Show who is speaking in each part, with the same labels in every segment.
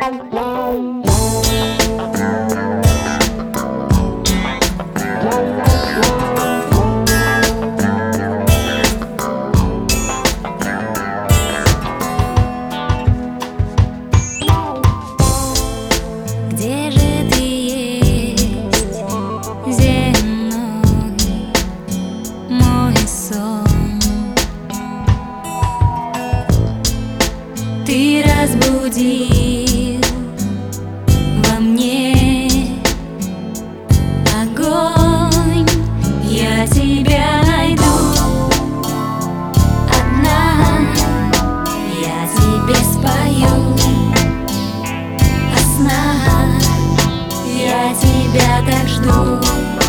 Speaker 1: Где же ты есть, земной мой сон? Ты разбудил во мне огонь, я тебя найду. Одна я тебе спою о снах, я тебя так жду.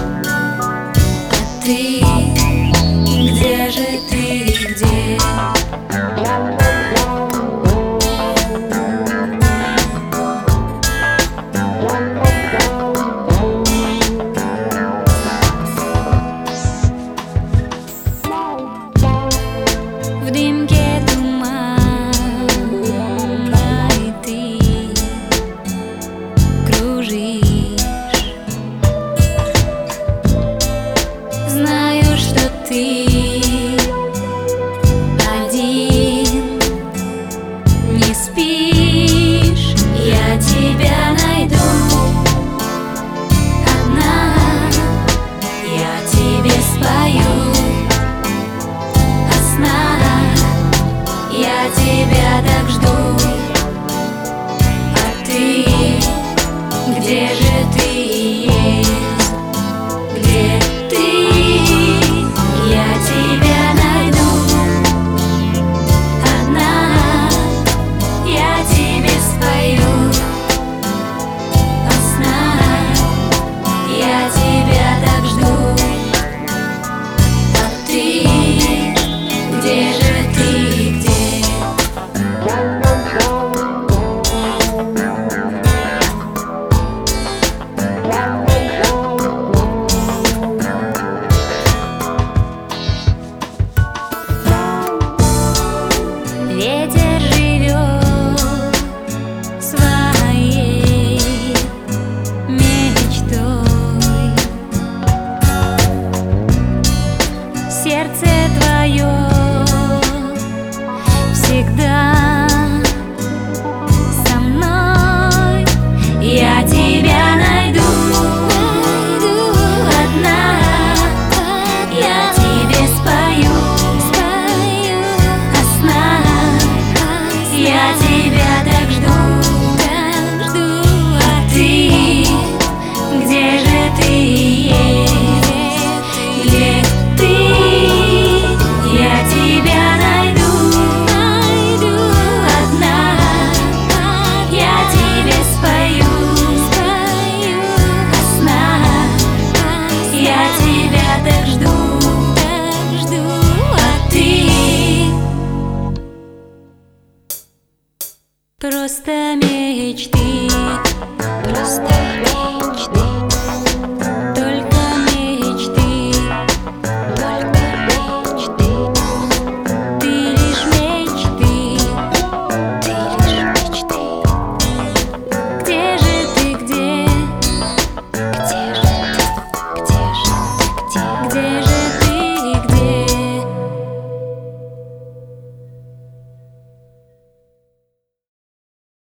Speaker 1: А ты, где же ты, где? В дымке тумана и ты кружишь. Знаю, что ты один не спишь, я тебя найду. Одна я тебе спою о снах, я тебя так жду. А ты, где же ты есть? Где ты? Я тебя найду. Одна я тебе спою о снах, я тебя так жду. А ты, где же ты, где? Ветер живет своей мечтой. Сердце твое всегда со мной, я тебя найду. Одна я тебе спою о снах, я тебя так жду. А ты, где же ты есть? Где ты? Я тебя найду. Одна я тебе спою о снах, я тебя так жду. А ты просто мечты, просто мечты.